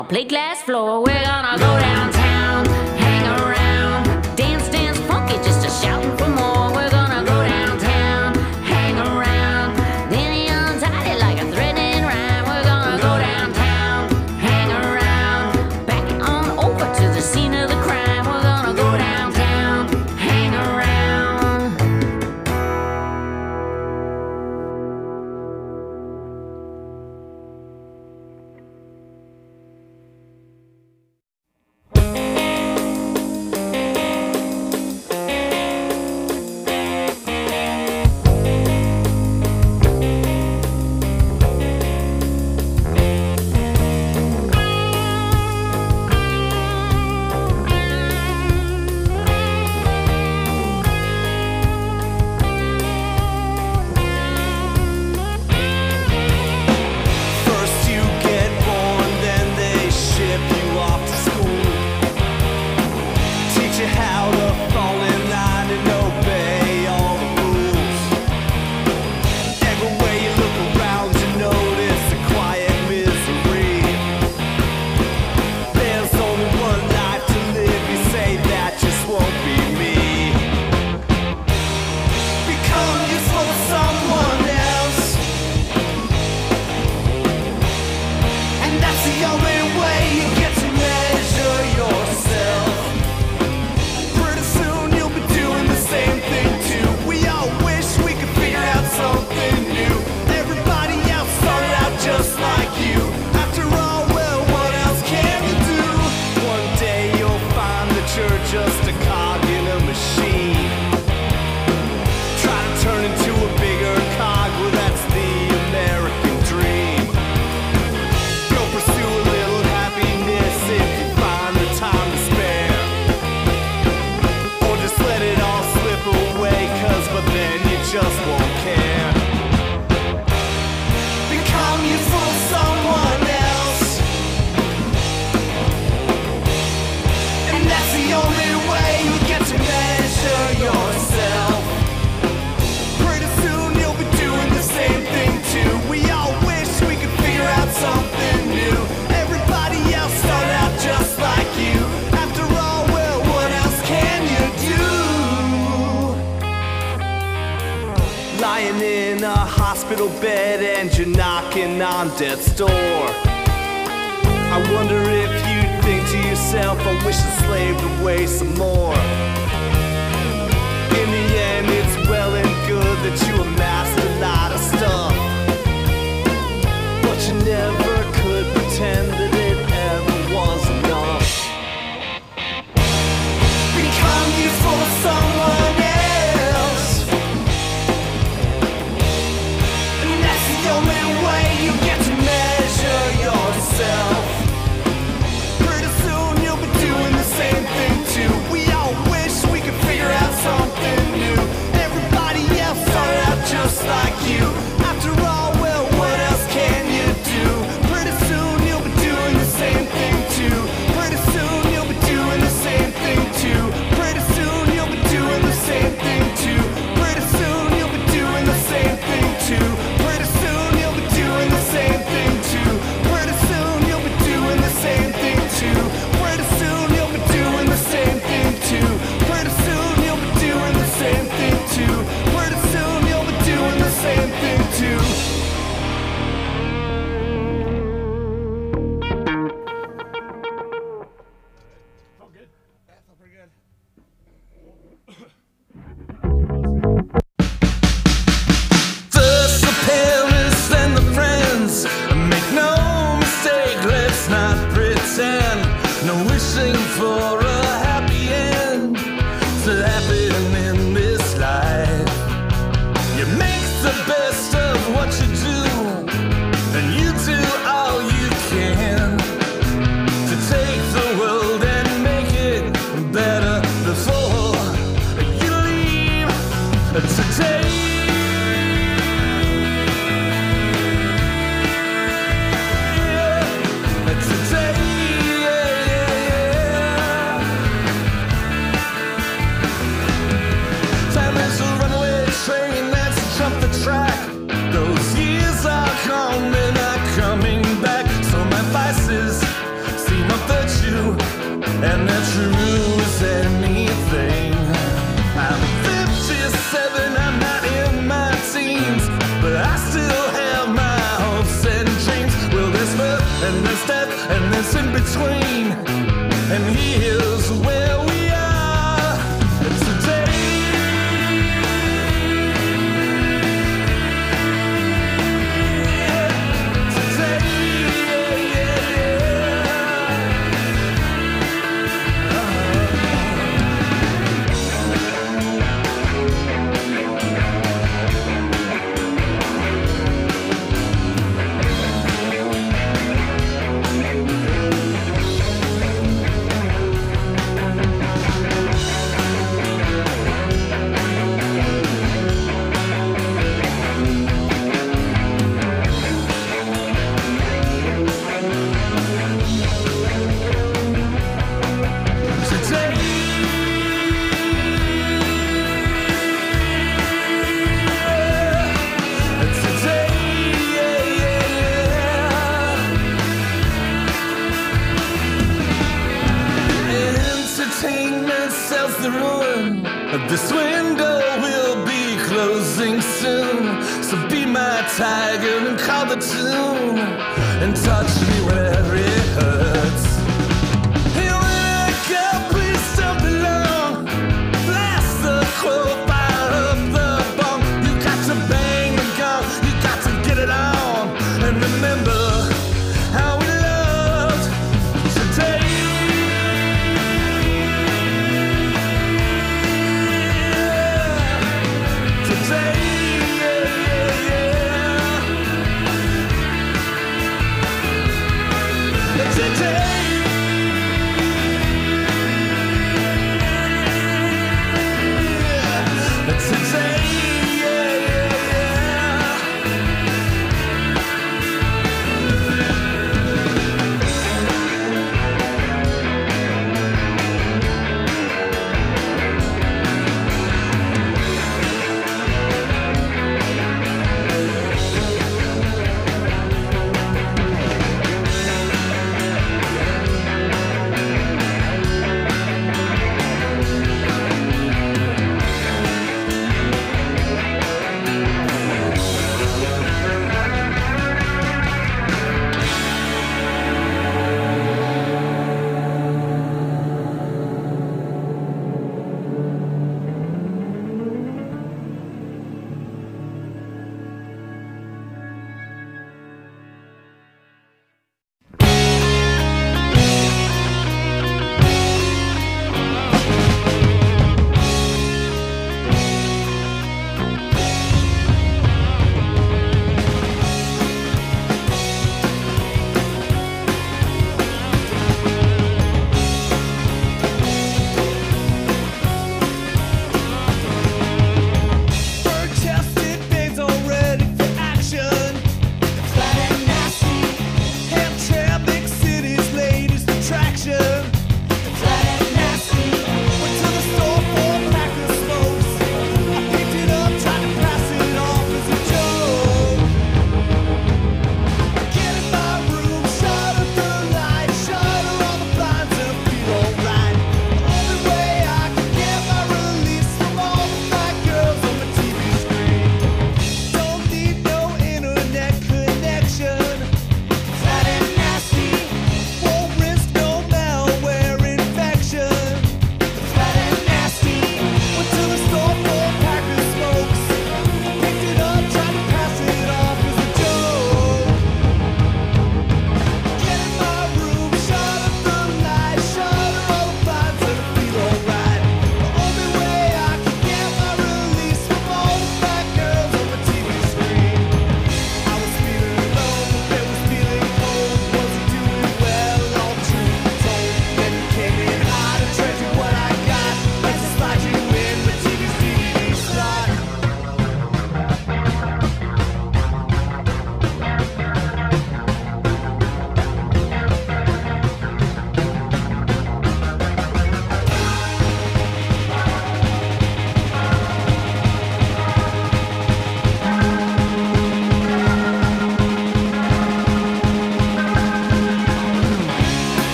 Play glass floor, we're gonna go downtown, hang around, dance, dance, funky, just a shouting for more. We're gonna go downtown, hang around, then untie it like a threatening rhyme. We're gonna go downtown, hang around, back on over to the scene of the crime. We're gonna go downtown, hang around. Just a cog in a machine. Try to turn into a bigger cog, well that's the American dream. Go pursue a little happiness if you find the time to spare. Or just let it all slip away, cause but then you just won't care. Become useful to someone else, and that's the only way you get to measure yourself. Pretty soon you'll be doing the same thing too. We all wish we could figure out something new. Everybody else started out just like you. After all, well, what else can you do? Lying in a hospital bed and you're knocking on death's door. I wonder if you'd think to yourself, I wish I slaved away some more. In the end, it's well and good that you amassed a lot of stuff, but you never could pretend that it ever was enough. Become useful to someone else, and that's the only way you get to measure yourself. Same thing too. We all wish we could figure out something new. Everybody else started out just like you. After all, well, what else can you do? Pretty soon you'll be doing the same thing too. Pretty soon you'll be doing the same thing too. Pretty soon you'll be doing the same thing too. Pretty soon you'll be doing the same thing too. Pretty soon you'll be doing the same thing too. Pretty soon you'll be doing the same thing too. Pretty soon you'll be doing the same thing too. Pretty soon you'll be doing the same thing too. Pretty soon you'll be doing the same thing too. Felt good? Yeah, felt pretty good. First the parents, then the friends. Make no mistake, let's not pretend. No wishing for a happy end to happen in this life. You make the best of what you do, and you do all you can to take the world and make it better before you leave today. Today, yeah, yeah, yeah. and they're true as anything. I'm 57, I'm not in my teens, but I still have my hopes and dreams. Well, there's birth and there's death and there's in between, and here's where we are today. Entertainment sells the ruin. This window will be closing soon. So be my tiger and call the tune and touch me wherever it hurts. Hey, when I go, please don't be long. Blast the quote, fire up the bomb. You got to bang the gong, you got to get it on. And remember how we loved today. Today.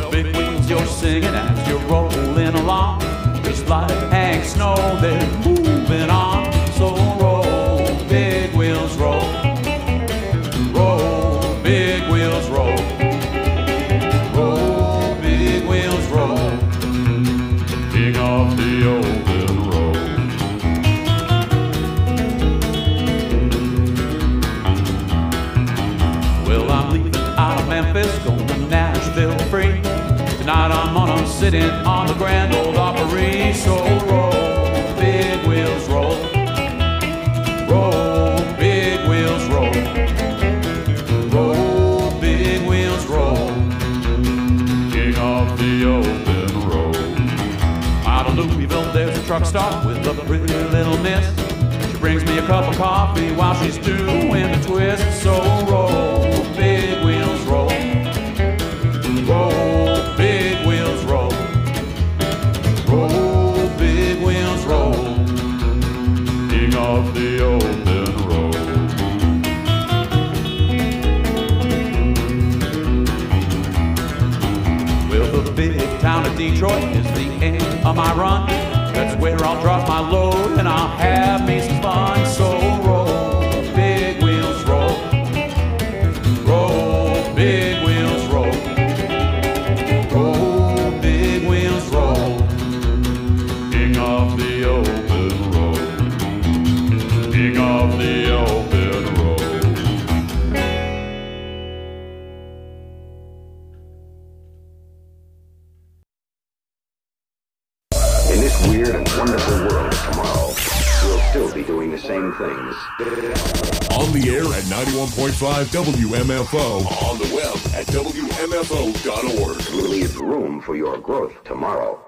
Well, big wheels, you're singing as you're rolling along. Just like Hank Snow, they're moving on. So roll, big wheels, roll. Roll, big wheels, roll. Roll, big wheels, roll. King of the open road. Well, I'm leaving out of Memphis, going to Nashville free. Tonight I'm gonna sit in on the Grand Ole Opry. So roll, big wheels, roll. Roll, big wheels, roll. Roll, big wheels, roll. King of the open road. Out of Louisville there's a truck stop with a pretty little miss. She brings me a cup of coffee while she's doing the twist. So roll, big wheels, roll. Roll, big wheels, roll. Roll, big wheels, roll. King of the open road. Well, the big town of Detroit is the end of my run. That's where I'll drop my load and I'll have me some fun. So roll, big wheels, roll. Roll, big wheels, roll. Roll, big wheels, roll. King of the open road. King of the open road. In this weird and wonderful world of tomorrow, we'll still be doing the same things. On the air at 91.5 WMFO. On the web at WMFO.org. Leave room for your growth tomorrow.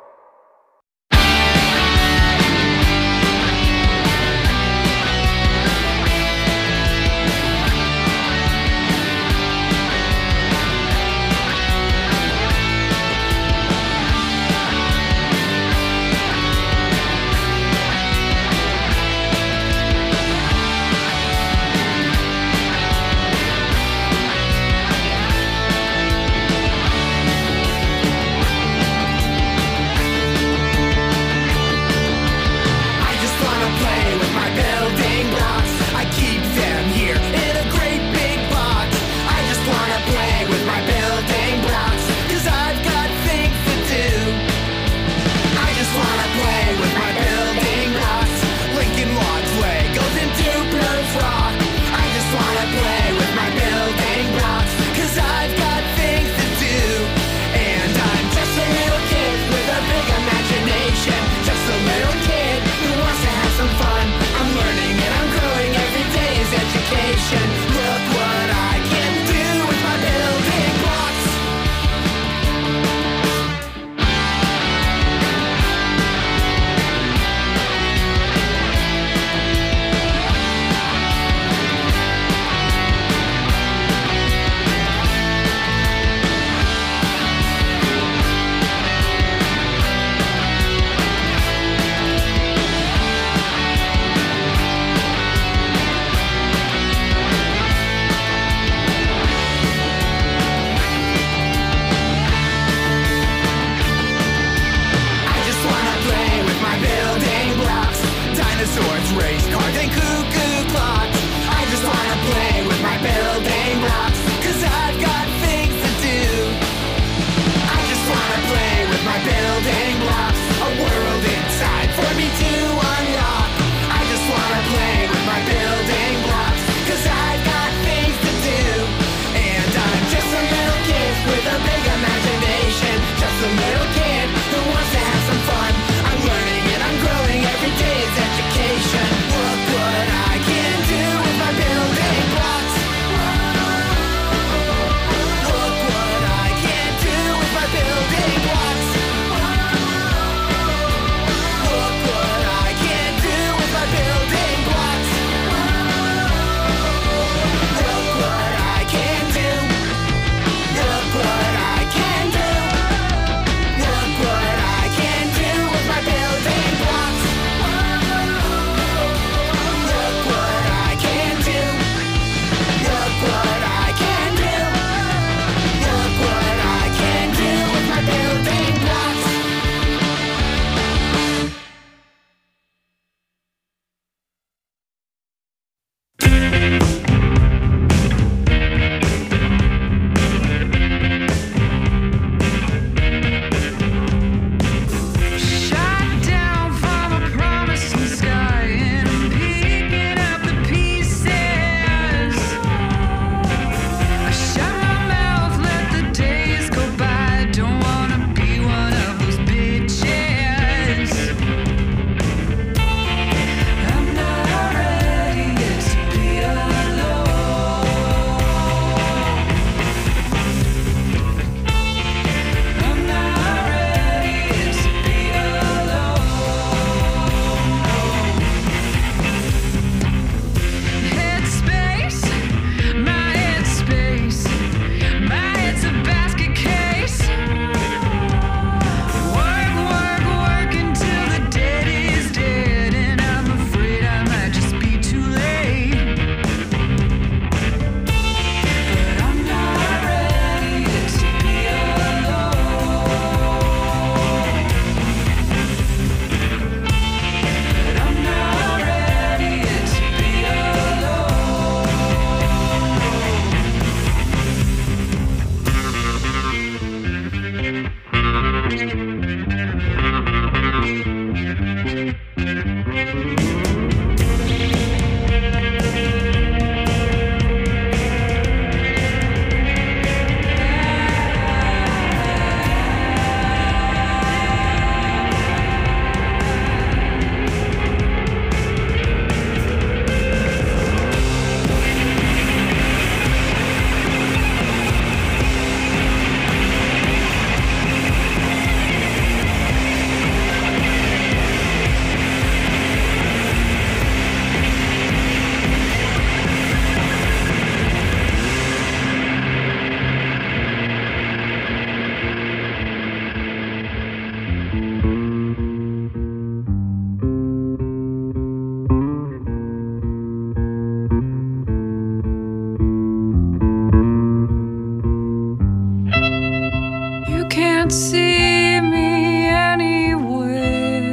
can't see me anyway.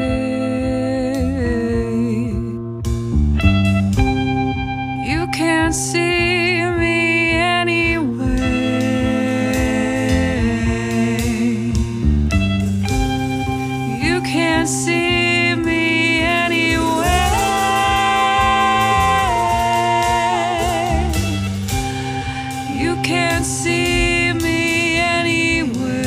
You can't see me anyway. You can't see me anyway. You can't see me anyway.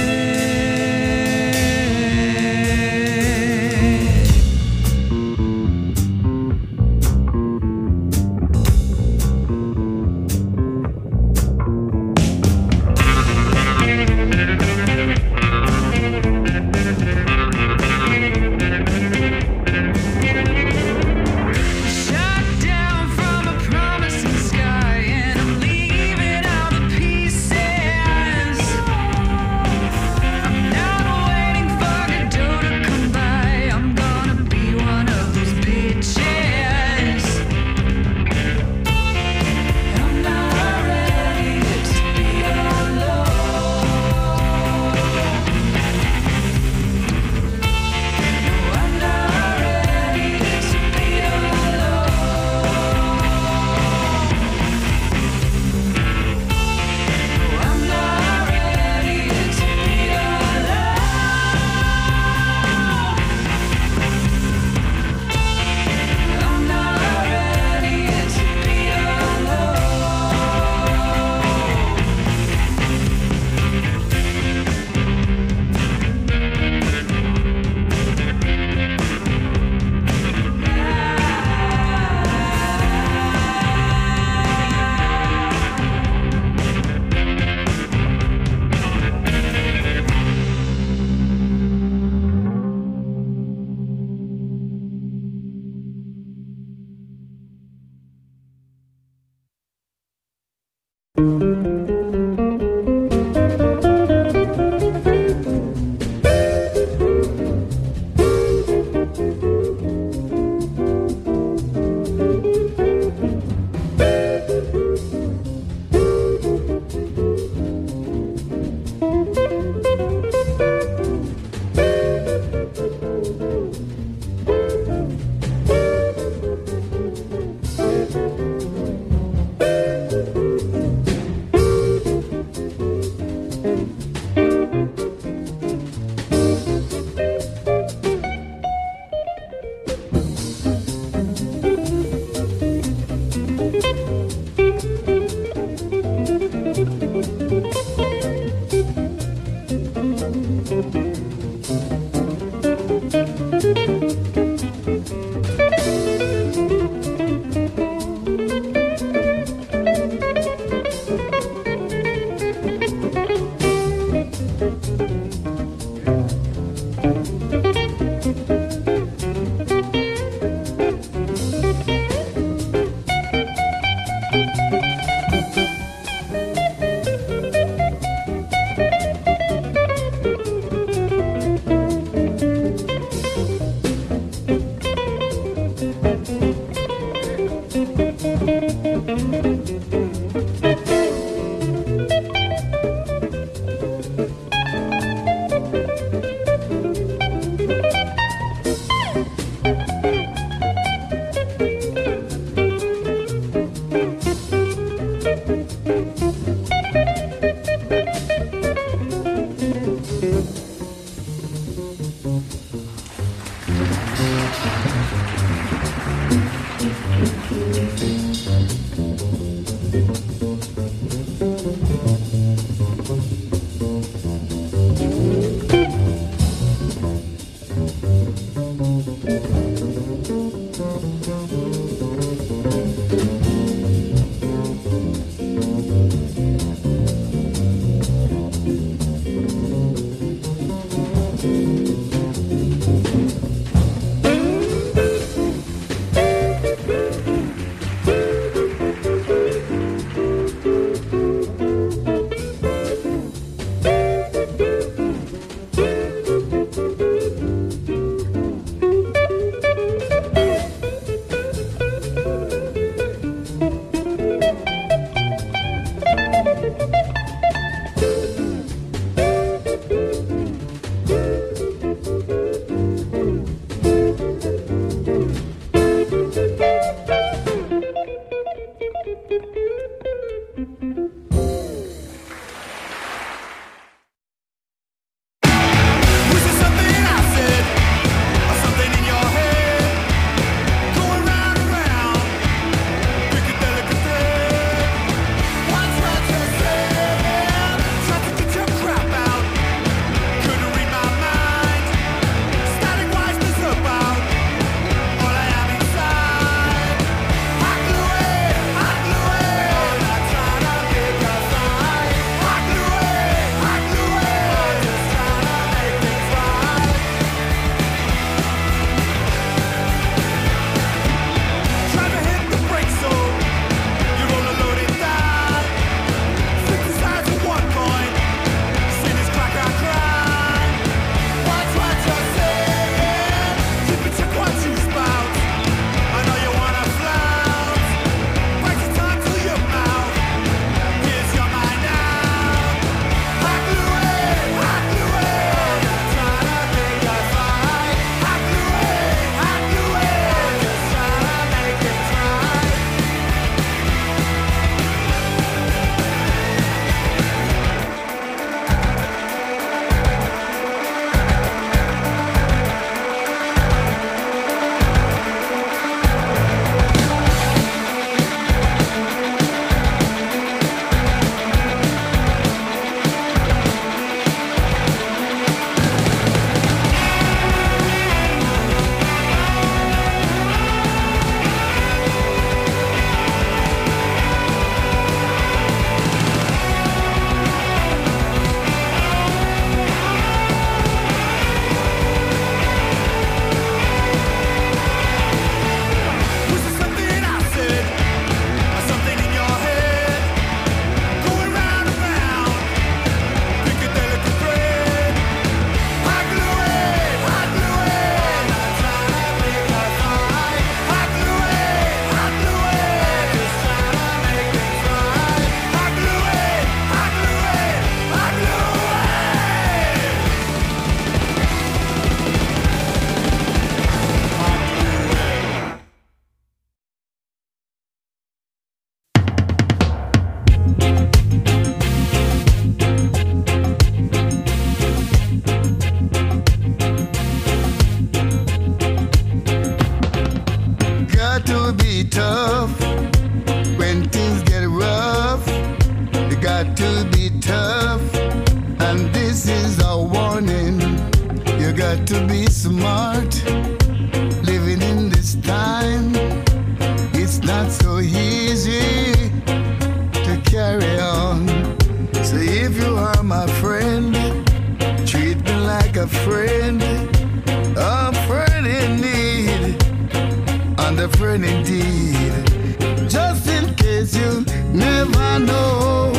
Shut down from a promising sky, and I'm leaving all the pieces. I'm not waiting for Godot to come by. I'm gonna be one of those bitches. I'm not ready to be alone. I'm not ready to be alone. I'm not ready to be alone. I'm not ready to be got to be tough, and this is a warning. You got to be smart. Living in this time, it's not so easy to carry on. So if you are my friend, treat me like a friend in need, and a friend indeed. Just in case you never know,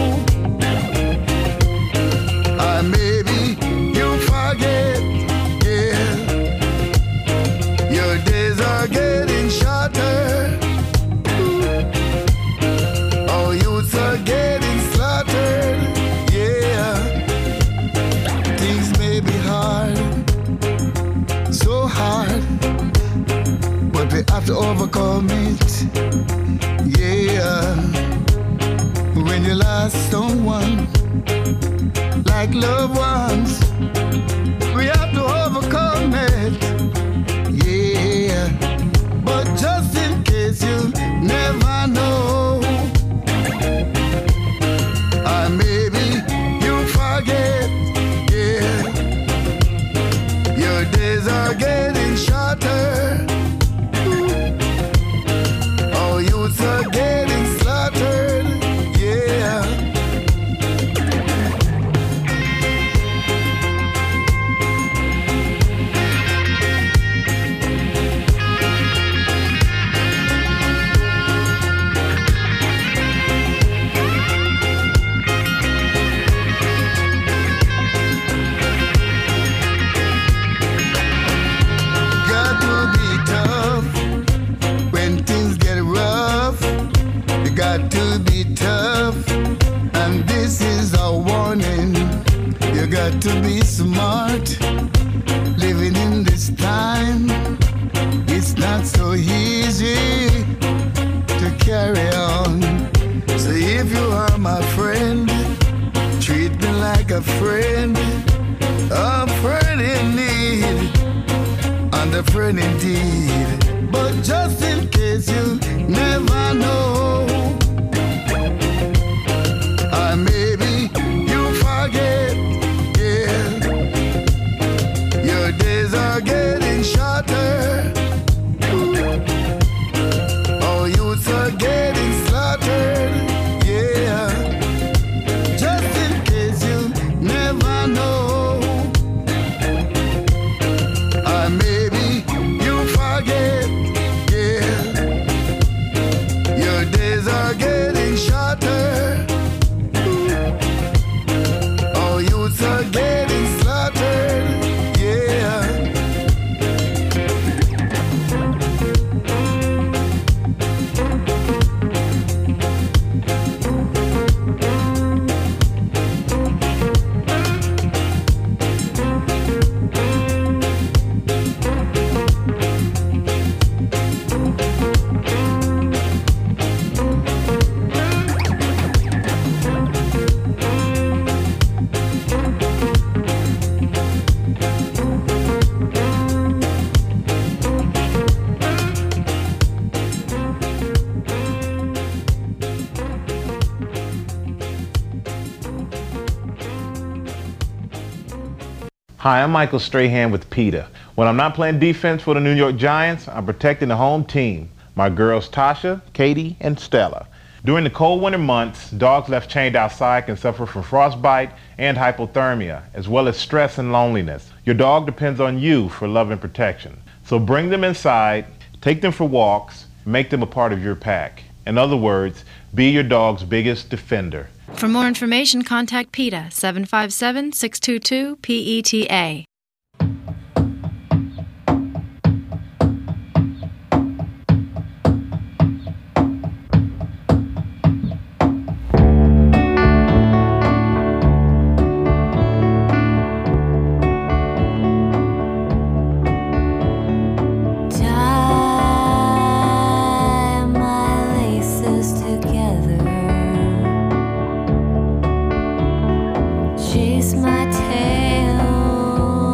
or maybe you forget, yeah. Your days are getting shorter. Oh, youths are getting slaughtered, yeah. Things may be hard, so hard, but we have to overcome it, yeah. When you lost someone, like loved ones, we have to overcome it, yeah. But just in case you never know, or maybe you forget, yeah. Your days are getting shorter. Oh, youths are getting slaughtered, yeah. Got to be tough when things get rough. You got to be tough, and this is a warning. You got to be smart. Living in this time, it's not so easy to carry on. So if you are my friend, treat me like a friend in need, and a friend indeed. But just in case you never know, or maybe you forget, yeah. Your days are getting shorter. Oh, youths are getting slaughtered, yeah. Just in case you never know, or maybe you forget, yeah. Your days are getting shorter. Oh, youths are getting slaughtered, yeah. Hi, I'm Michael Strahan with PETA. When I'm not playing defense for the New York Giants, I'm protecting the home team, my girls Tasha, Katie, and Stella. During the cold winter months, dogs left chained outside can suffer from frostbite and hypothermia, as well as stress and loneliness. Your dog depends on you for love and protection. So bring them inside, take them for walks, make them a part of your pack. In other words, be your dog's biggest defender. For more information, contact PETA 757-622-PETA. Chase my tail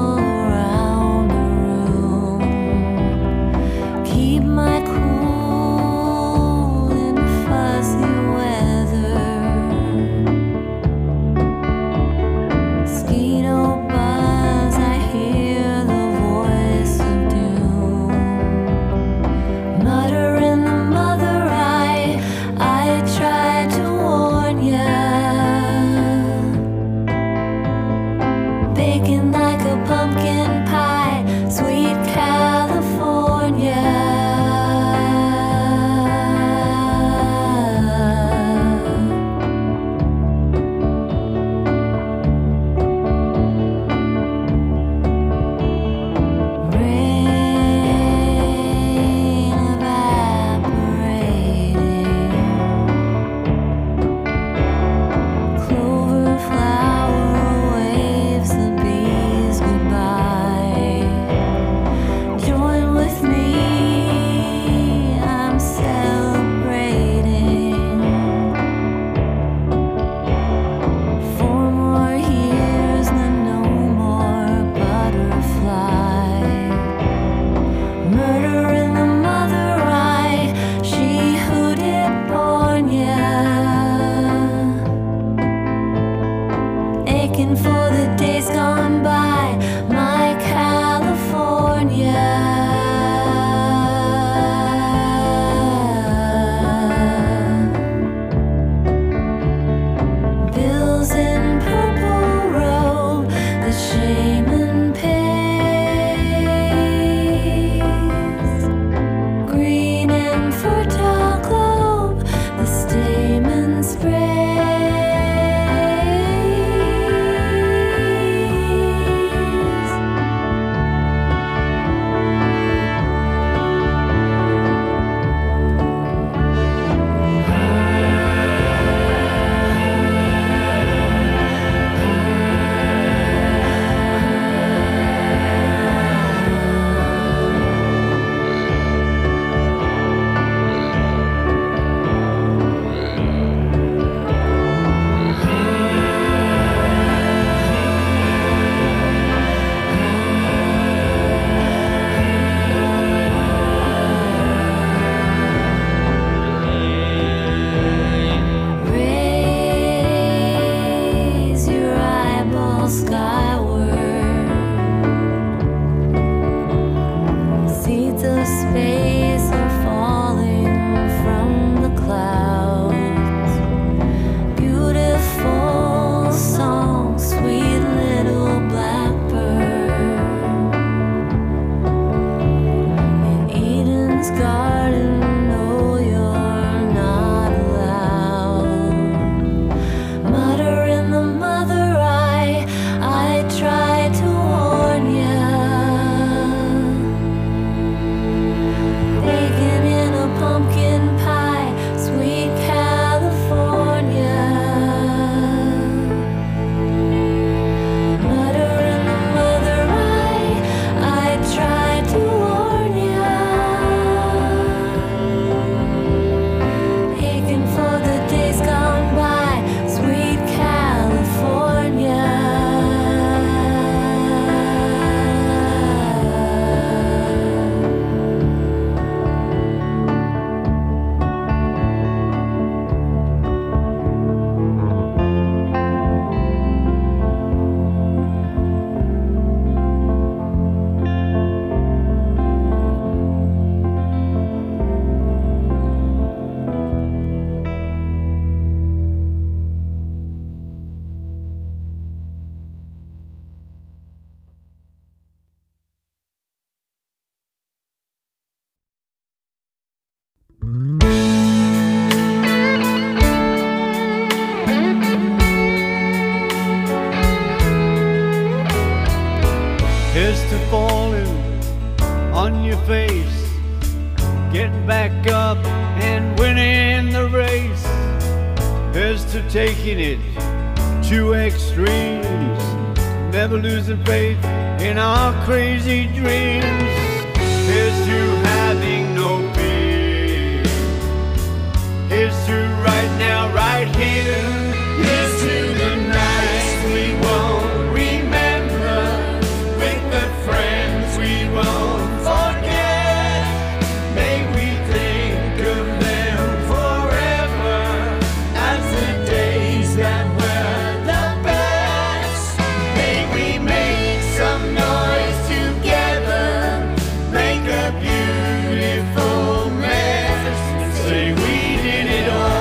your face, getting back up and winning the race. Here's to taking it to extremes, never losing faith in our crazy dreams. Here's to having no fear. Here's to right now, right here. Here's to the nights we won't remember, with the friends we won't forget. May we think of them forever as the days that were the best. May we make some noise together, make a beautiful mess, and say we did it all.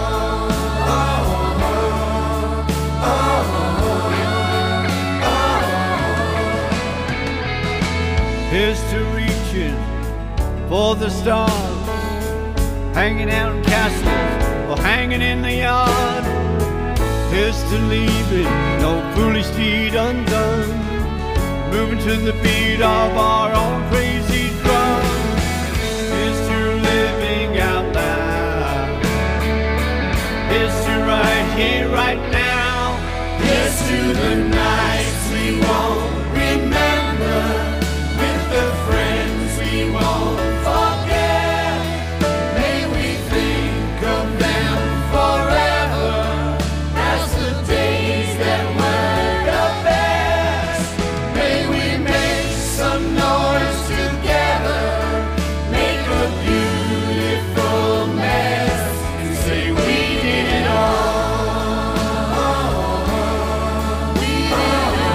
Here's to reaching for the stars, hanging out in castles or hanging in the yard. Here's to leaving no foolish deed undone, moving to the beat of our own crazy drum. Here's to living out loud. Here's to right here, right now. Here's to the nights we won't remember, with the friends we won't forget. May we think of them forever as the days that were the best. May we make some noise together, make a beautiful mess, and say we did it all. We did it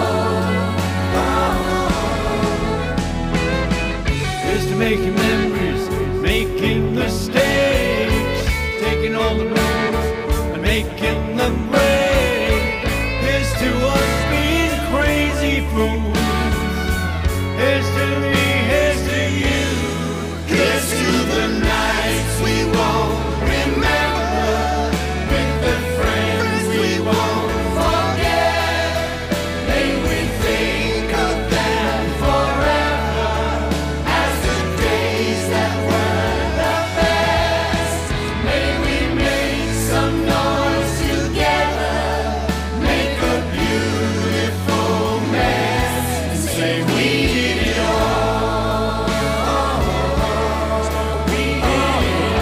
all. Here's to making memories, making mistakes, taking all the moves and making them break. Here's to us being crazy fools. Here's to me, here's to you. Here's to the nights we won't remember, with the friends we won't forget. May we think of them forever as the days that were the best. May we make some noise together, make a beautiful mess, and say we did it all. We did it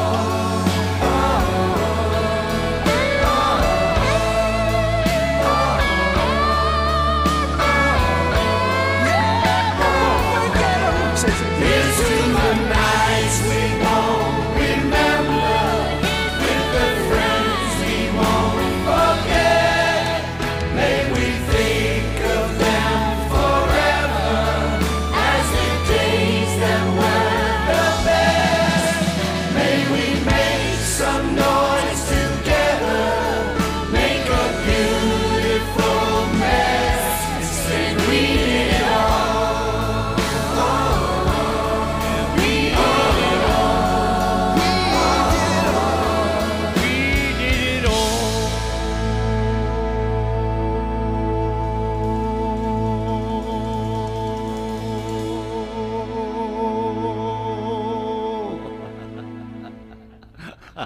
Here's to the nights we won't remember, with the friends we won't forget. May we think of them forever as the days that were the best. May we make some noise together, make a beautiful mess, and say we did it all. We did it all. We did it all.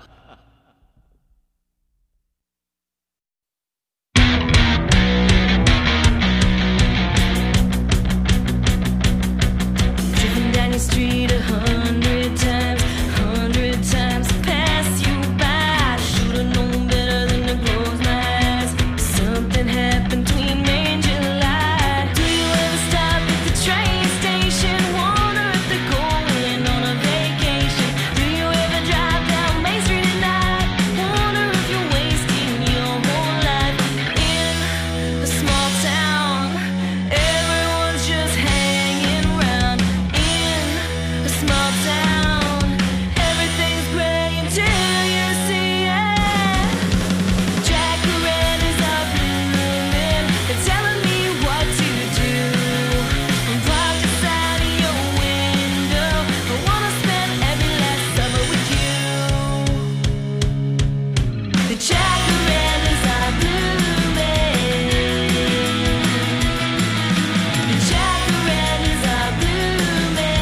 Driven down your street 100 times to pass you by. Should've known better than to close my eyes. Something happened between May and July. Do you ever stop at the train station? Wonder if they're going on a vacation. Do you ever drive down Main Street at night? Wonder if you're wasting your whole life in a small town. Everyone's just hanging around in a small town. Everything's gray until you see it. Jacarandas are blooming. They're telling me what to do. I'm parked outside of your window. I wanna spend every last summer with you. The jacarandas are blooming. The jacarandas are blooming.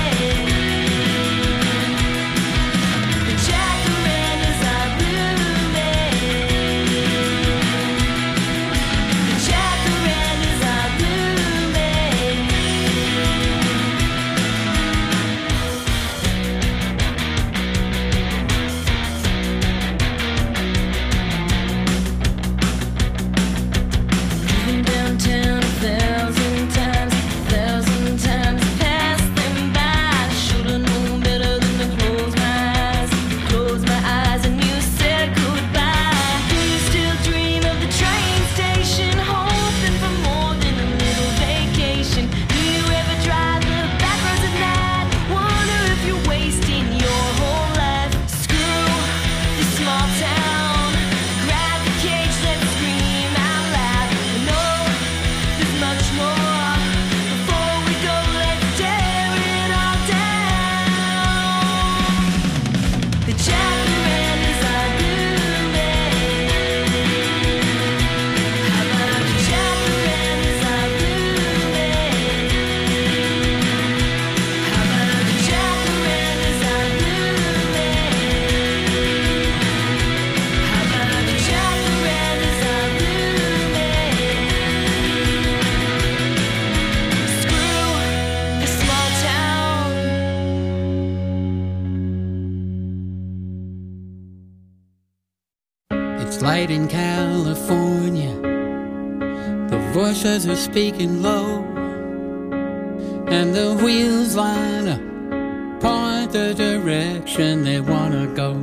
It's light in California. The voices are speaking low, and the wheels line up, point the direction they wanna go.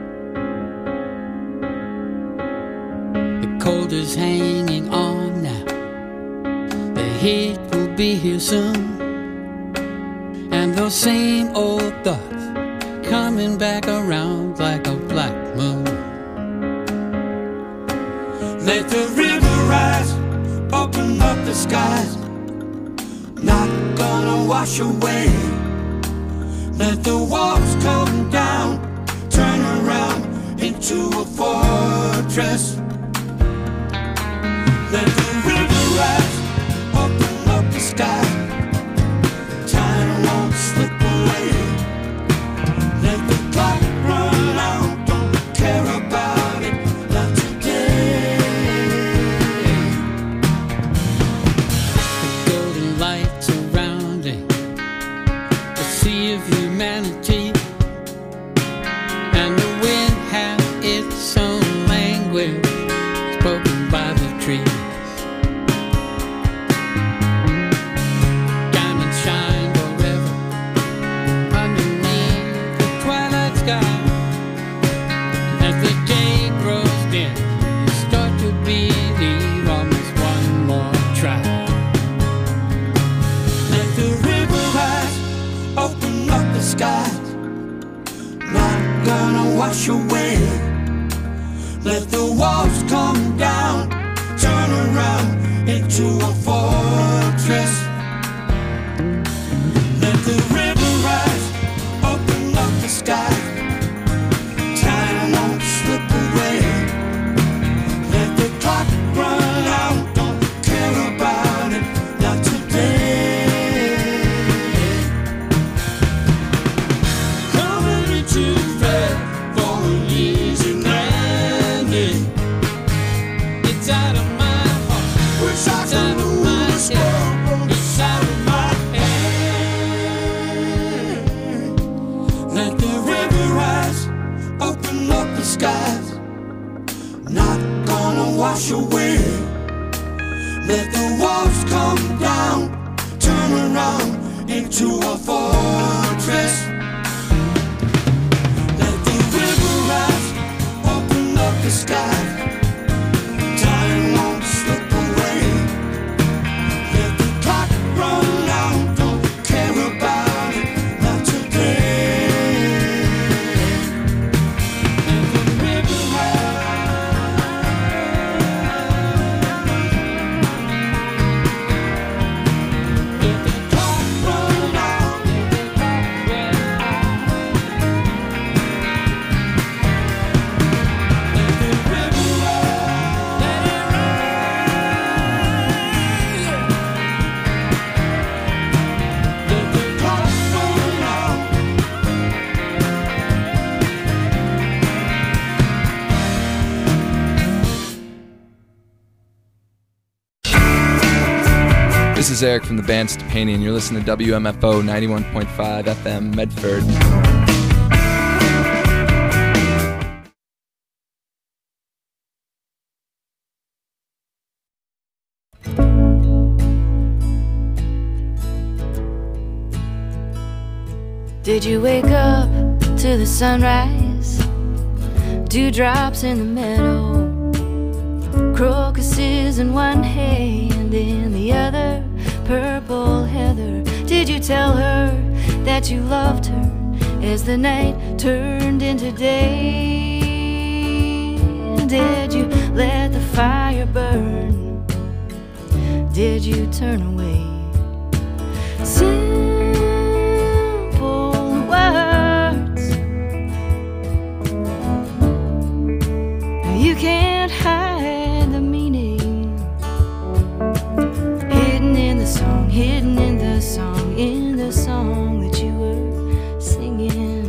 The cold is hanging on now. The heat will be here soon, and those same old thoughts coming back around like a black moon. Let the river rise, open up the skies, not gonna wash away. Let the walls come down, turn around into a fortress. Let the river rise, open up the sky, time won't slip away. Let the clock run out, don't care about it, not today. The golden light surrounding the sea of humanity, and the wind has its own language spoken by the trees. Diamonds shine forever underneath the twilight sky. As the day grows dim, you start to believe almost one more try. Let the river rise, open up the skies, not gonna wash away. Let the walls come down, turn around into a fortress. Let the river rise, open up the sky, time won't slip away. Let the clock run out, don't care about it, not today. Coming into bed for an easy landing. It's out of my heart, Wish I it's could out of my lose head, it's out of my head. Let the river rise, open up the skies, not gonna wash away. Let the walls come down, turn around into a fortress. Let the river rise, open up the skies, time won't slip away. Let the clock run out, don't care about it, not today. Let the river let the clock run out. Let the river let it let the clock run out. This is Eric from the band Stepani, and you're listening to WMFO 91.5 FM Medford. Did you wake up to the sunrise? Dewdrops in the meadow, crocuses in one hand, in the other purple heather. Did you tell her that you loved her as the night turned into day? Did you let the fire burn? Did you turn away? Simple words, you can't hide the meaning, hidden in the song, hidden in the song, in the song that you were singing.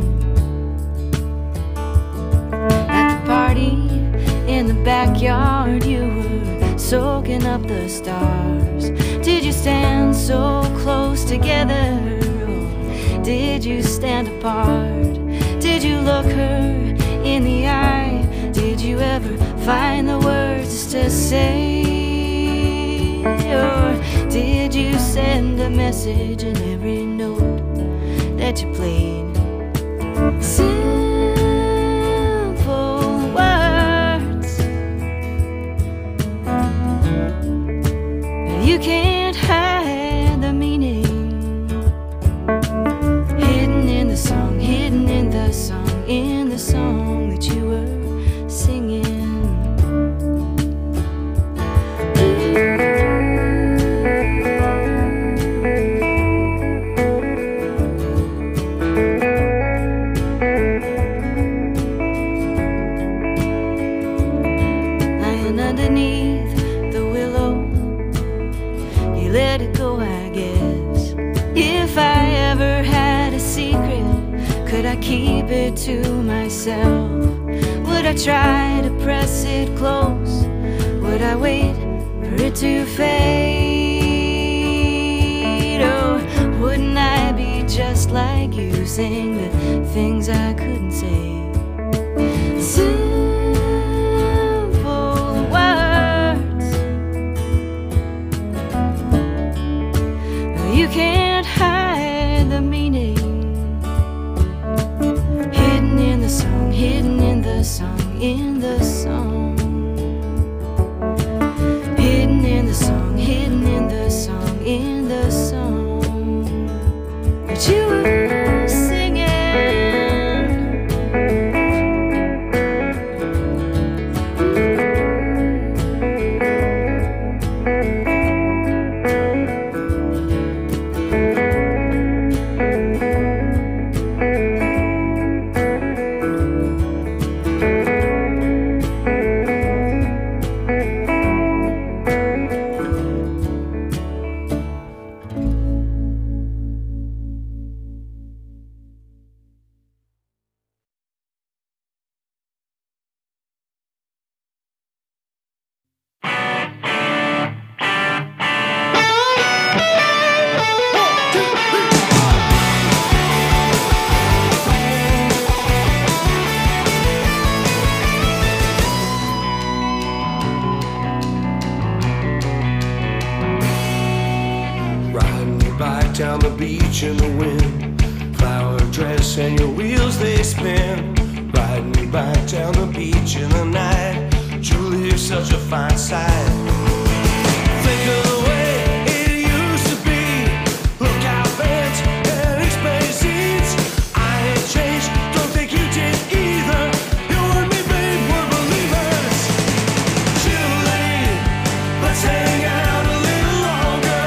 At the party in the backyard, you were soaking up the stars. Did you stand so close together, or did you stand apart? Did you look her in the eye? Did you ever find the words to say? Or did you send a message in every note that you played? Simple words. You can't hide the meaning, hidden in the song, hidden in the song, in the song that you were singing. Lying underneath the willow, you let it go, I guess. If I ever had a secret, could I keep it to myself? Would I try to press it close? Would I wait for it to fade? Or wouldn't I be just like you, saying the things I couldn't say? Simple words. You can't hide the meaning, hidden in the song, hidden in the song, in the song, hidden in the song, hidden in the song, in the song that you were singing. Riding your bike down the beach in the wind, flower dress and your wheels they spin. Riding your bike down the beach in the night, Julie, you're such a fine sight. Think of the way it used to be, lookout beds and expensive seats. I ain't changed, don't think you did either. You and me, babe, were believers. Julie, let's hang out a little longer.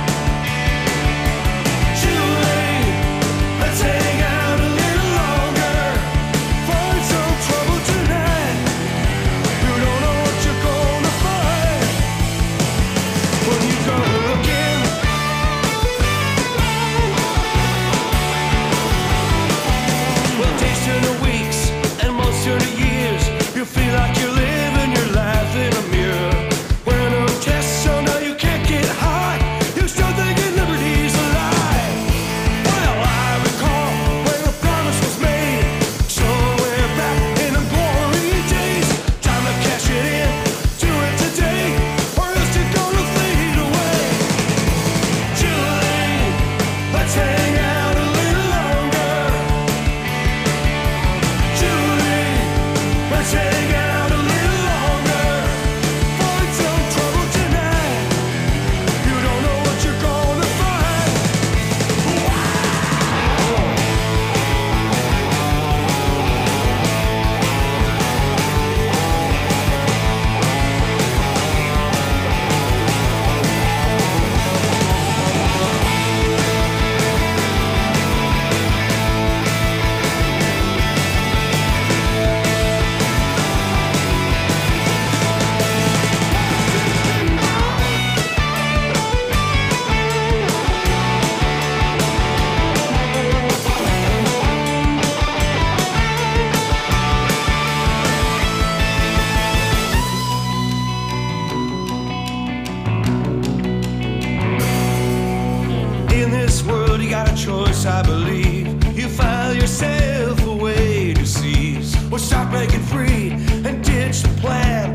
Julie, let's hang out a little longer. Find some trouble tonight. You don't know what you're gonna find when you go looking. Well, days turn to weeks and months turn to years. You feel like you're living your life in a mirror. When a test, so now you can't get high. You start thinking liberty's a lie. Well, I recall when the promise was made, somewhere back in the glory days. Time to cash it in, do it today, or else you're gonna fade away. Julie, let's hang out a little longer. Julie, let's hang out a little longer. Find some trouble tonight. You don't know what you're gonna find. In this world, you got a choice, I believe. You file yourself away to seize, or start breaking free and ditch the plan.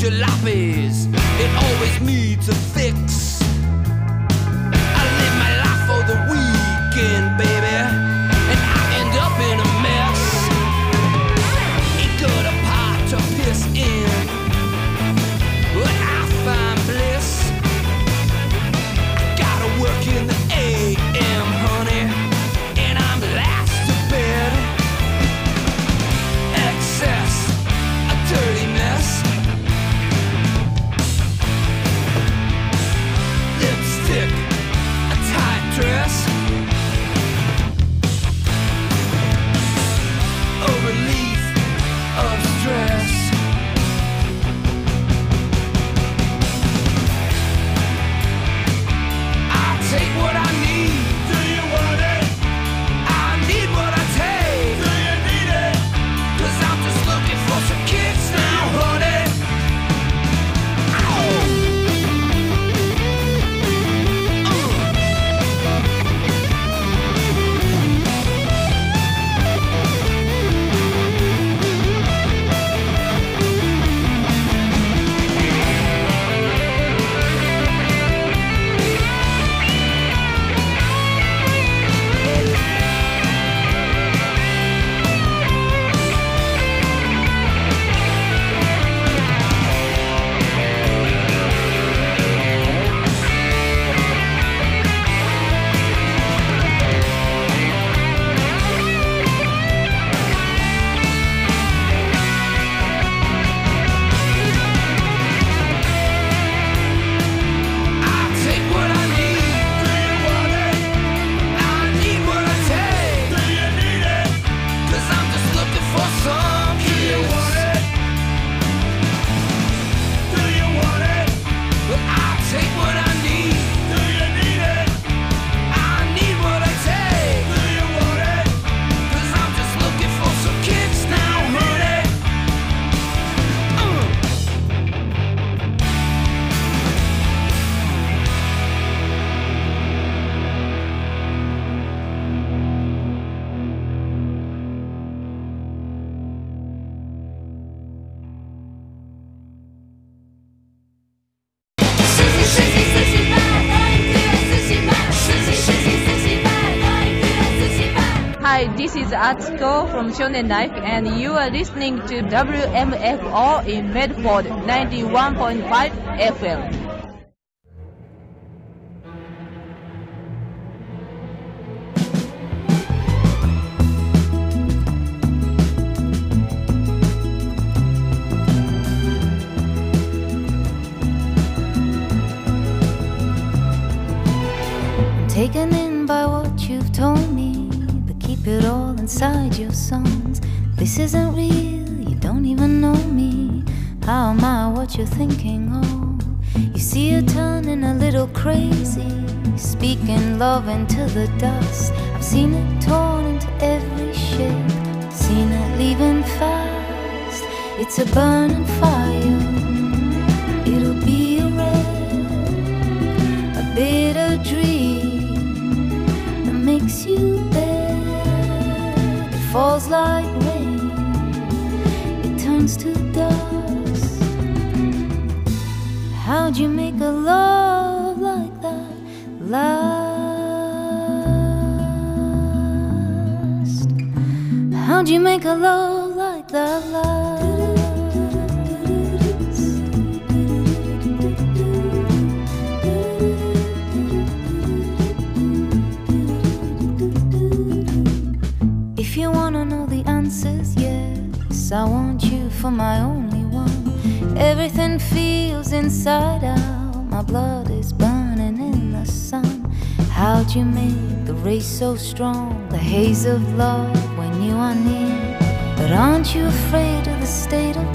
jalopies. It always needs a fix. I live my life for the weekend, baby, and I end up in a mess. Ain't got a pot to piss in, but I find bliss. Gotta work in the AM, honey, and I'm last to bed. Excess, a dirty mess. Lipstick, a tight dress. A relief of stress. I take what I need. Do you want it? I need what I take. Do you need it? 'Cause I'm just looking for some kicks now, honey. Hi, this is Atsuko from Shonen Life, and you are listening to WMFO in Medford 91.5 FM. Taken in by what you've told me, but keep it all inside your songs. This isn't real, you don't even know me. How am I what you're thinking of? You see her turning a little crazy, speaking love into the dust. I've seen it torn into every shape, seen it leaving fast. It's a burning fire, it'll be a red, a bitter dream makes you bad. It falls like rain, it turns to dust. How'd you make a love like that last? How'd you make a love like that last? If you wanna know the answers, yes, I want you for my only one. Everything feels inside out, my blood is burning in the sun. How'd you make the race so strong, the haze of love when you are near? But aren't you afraid of the state of